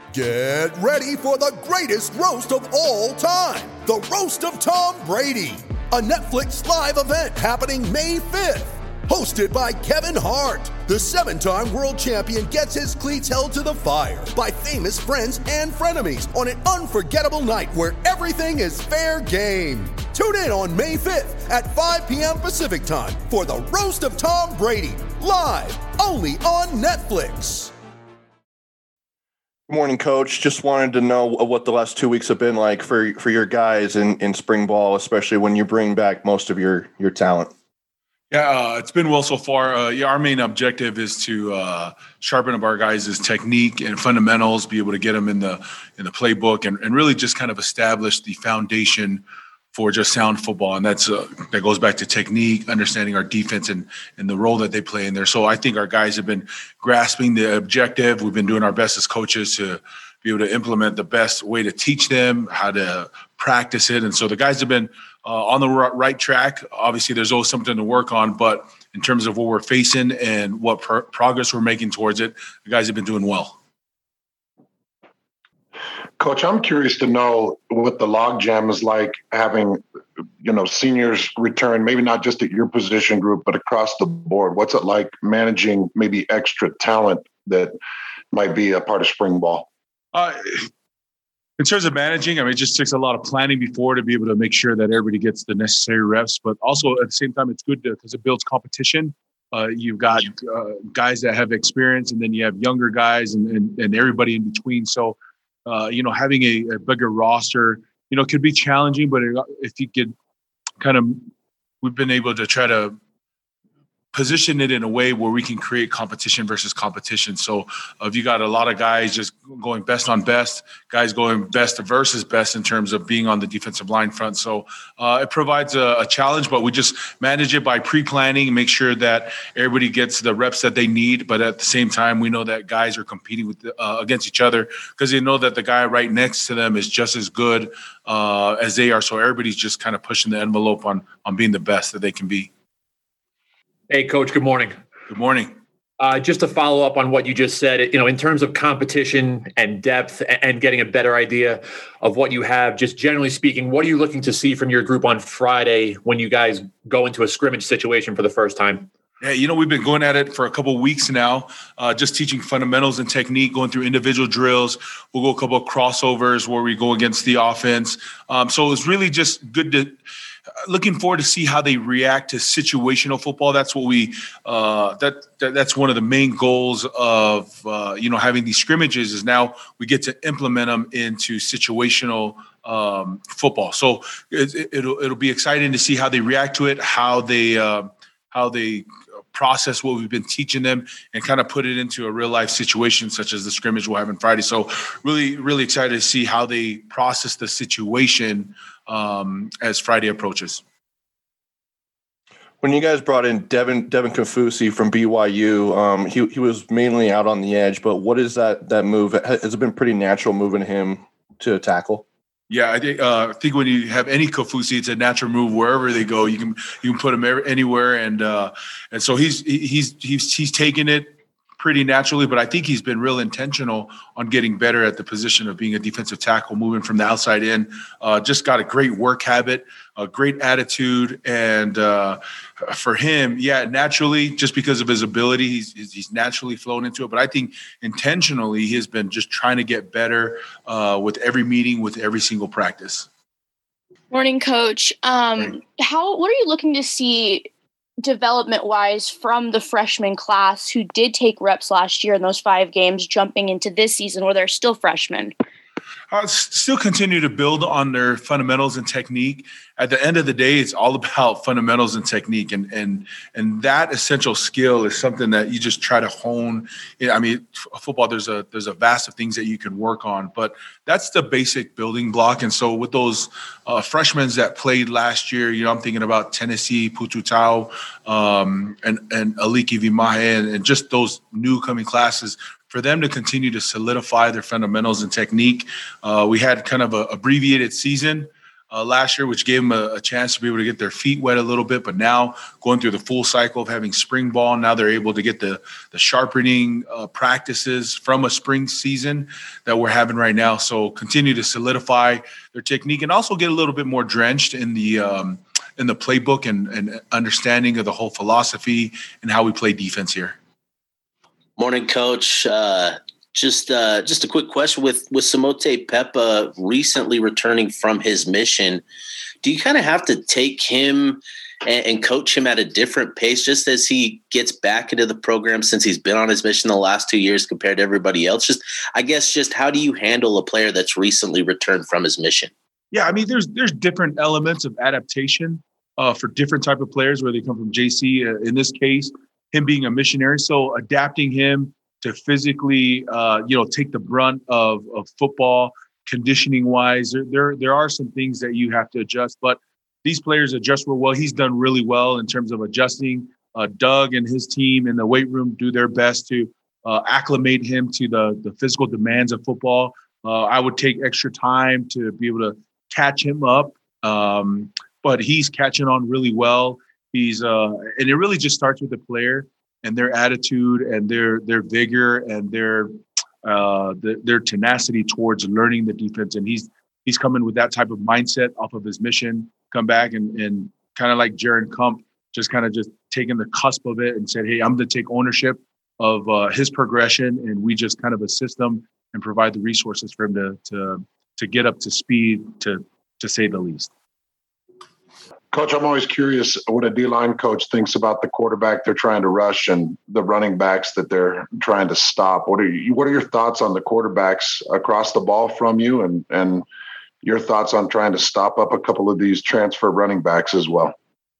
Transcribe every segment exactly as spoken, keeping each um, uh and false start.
Get ready for the greatest roast of all time, the Roast of Tom Brady, a Netflix live event happening May fifth. Hosted by Kevin Hart, the seven-time world champion gets his cleats held to the fire by famous friends and frenemies on an unforgettable night where everything is fair game. Tune in on May fifth at five p.m. Pacific time for the Roast of Tom Brady, live only on Netflix. Good morning, Coach. Just wanted to know what the last two weeks have been like for for your guys in, in spring ball, especially when you bring back most of your your talent. Yeah, uh, it's been well so far. Uh, yeah, our main objective is to uh, sharpen up our guys' technique and fundamentals, be able to get them in the in the playbook, and, and really just kind of establish the foundation for just sound football. And that's uh, that goes back to technique, understanding our defense and and the role that they play in there. So I think our guys have been grasping the objective. We've been doing our best as coaches to be able to implement the best way to teach them how to practice it. And so the guys have been uh, on the right track. Obviously, there's always something to work on, but in terms of what we're facing and what pro- progress we're making towards it, the guys have been doing well. Coach, I'm curious to know what the logjam is like having, you know, seniors return, maybe not just at your position group, but across the board. What's it like managing maybe extra talent that might be a part of spring ball? Uh, in terms of managing, I mean, it just takes a lot of planning before to be able to make sure that everybody gets the necessary reps. But also at the same time, it's good because it builds competition. Uh, you've got uh, guys that have experience, and then you have younger guys and, and, and everybody in between. So, uh, you know, having a, a bigger roster, you know, could be challenging. But if you could kind of, we've been able to try to position it in a way where we can create competition versus competition. So uh, if you got a lot of guys just going best on best, guys going best versus best in terms of being on the defensive line front. So uh, it provides a, a challenge, but we just manage it by pre-planning and make sure that everybody gets the reps that they need. But at the same time, we know that guys are competing with uh, against each other because they know that the guy right next to them is just as good uh, as they are. So everybody's just kind of pushing the envelope on on being the best that they can be. Hey, Coach, good morning. Good morning. Uh, just to follow up on what you just said, you know, in terms of competition and depth and getting a better idea of what you have, just generally speaking, what are you looking to see from your group on Friday when you guys go into a scrimmage situation for the first time? Yeah, you know, we've been going at it for a couple of weeks now, uh, just teaching fundamentals and technique, going through individual drills. We'll go a couple of crossovers where we go against the offense. Um, so it's really just good to looking forward to see how they react to situational football. That's what we uh, that, that that's one of the main goals of uh, you know having these scrimmages is now we get to implement them into situational um, football. So it, it'll it'll be exciting to see how they react to it, how they uh, how they process what we've been teaching them, and kind of put it into a real life situation such as the scrimmage we'll have on Friday. So really really excited to see how they process the situation Um, as Friday approaches. When you guys brought in Devin Devin Kaufusi from B Y U, um, he he was mainly out on the edge. But what is that that move? Has it been pretty natural moving him to tackle? Yeah, I think uh, I think when you have any Kaufusi, it's a natural move wherever they go. You can you can put him anywhere, and uh, and so he's he's he's he's taken it pretty naturally, but I think he's been real intentional on getting better at the position of being a defensive tackle, moving from the outside in. Uh, just got a great work habit, a great attitude, and uh, for him, yeah, naturally, just because of his ability, he's, he's naturally flown into it. But I think intentionally, he has been just trying to get better uh, with every meeting, with every single practice. Morning, Coach. Um, how? What are you looking to see development-wise from the freshman class who did take reps last year in those five games, jumping into this season where they're still freshmen? Uh, still continue to build on their fundamentals and technique. At the end of the day, it's all about fundamentals and technique, and and and that essential skill is something that you just try to hone. I mean, football, there's a there's a vast of things that you can work on, but that's the basic building block. And so with those uh, freshmen that played last year, you know, I'm thinking about Tennessee, Pututau, um, and and Aliki Vimahe, and, and just those new coming classes, for them to continue to solidify their fundamentals and technique. Uh, we had kind of an abbreviated season uh, last year, which gave them a, a chance to be able to get their feet wet a little bit. But now going through the full cycle of having spring ball, now they're able to get the, the sharpening uh, practices from a spring season that we're having right now. So continue to solidify their technique and also get a little bit more drenched in the um, in the playbook and, and understanding of the whole philosophy and how we play defense here. Morning, Coach. Uh, just uh, just a quick question with with Samote Pepa recently returning from his mission. Do you kind of have to take him and, and coach him at a different pace just as he gets back into the program since he's been on his mission the last two years compared to everybody else? Just, I guess, just how do you handle a player that's recently returned from his mission? Yeah, I mean, there's there's different elements of adaptation uh, for different type of players, where they come from J C. Uh, in this case, him being a missionary, so adapting him to physically, uh, you know, take the brunt of, of football, conditioning wise, there, there there are some things that you have to adjust. But these players adjust real well. He's done really well in terms of adjusting. Uh, Doug and his team in the weight room do their best to uh, acclimate him to the the physical demands of football. Uh, I would take extra time to be able to catch him up, um, but he's catching on really well. He's uh, and it really just starts with the player and their attitude and their their vigor and their uh, the, their tenacity towards learning the defense. And he's he's coming with that type of mindset off of his mission. Come back and and kind of like Jaron Kump, just kind of just taking the cusp of it and said, "Hey, I'm going to take ownership of uh, his progression," and we just kind of assist him and provide the resources for him to to to get up to speed, to to say the least. Coach, I'm always curious what a D-line coach thinks about the quarterback they're trying to rush and the running backs that they're trying to stop. What are you, what are your thoughts on the quarterbacks across the ball from you, and and your thoughts on trying to stop up a couple of these transfer running backs as well?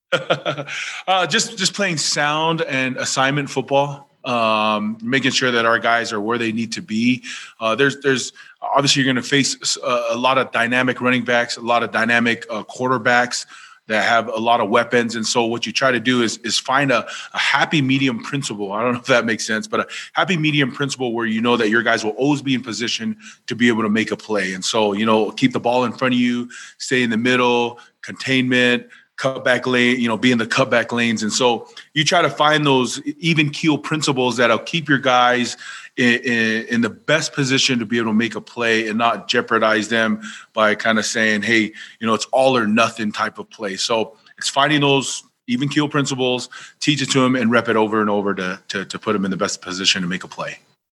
uh, just just playing sound and assignment football. Um, making sure that our guys are where they need to be. Uh, there's, there's obviously you're going to face a, a lot of dynamic running backs, a lot of dynamic uh, quarterbacks that have a lot of weapons. And so what you try to do is, is find a, a happy medium principle. I don't know if that makes sense, but a happy medium principle where you know that your guys will always be in position to be able to make a play. And so, you know, keep the ball in front of you, stay in the middle, containment, cutback lane, you know, be in the cutback lanes. And so you try to find those even keel principles that'll keep your guys in, in, in the best position to be able to make a play and not jeopardize them by kind of saying, hey, you know, it's all or nothing type of play. So it's finding those even keel principles, teach it to them, and rep it over and over to, to, to put them in the best position to make a play.